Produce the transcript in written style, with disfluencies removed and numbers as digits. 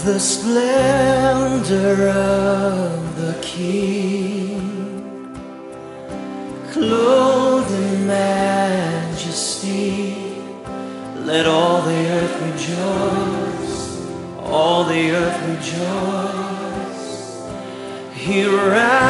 the splendor of the King, clothed in majesty. Let all the earth rejoice, all the earth rejoice. He rides